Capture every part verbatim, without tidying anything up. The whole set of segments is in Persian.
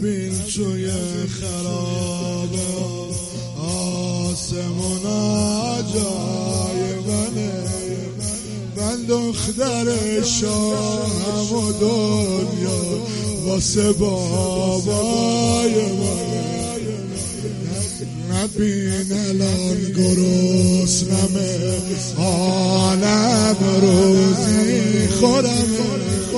نبین توی خراب آسمون عجایبنه، من دختر شاهم و دنیا واسه بابای منه. نبین الان گرسنمه، عالم روزی خورمه،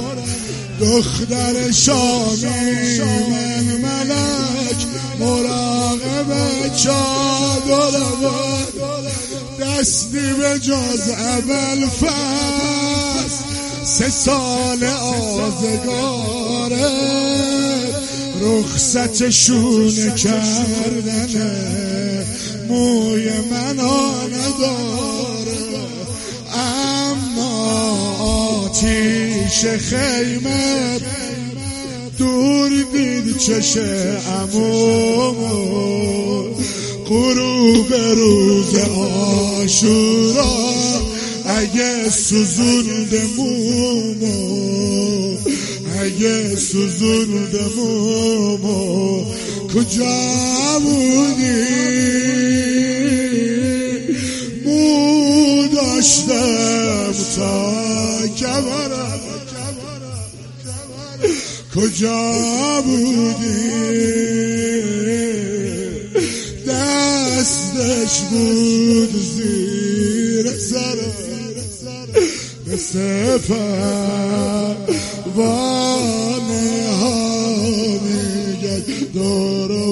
دختر شامی من ملک مراقب چادرمه، دستی به جز اول فصل سه سال آزگاره، رخصت شونه کردنه، موی منو نداره، اما آتیش خیمه دور دید چش عمومو، غروب روز عاشورا اگه سوزونده مومو، اگه سوزونده مومو کجا بودی؟ مو داشتم تا کمرم، کجا بودی؟ دستش بود زیر سرم به سپر وانه ها میگه دور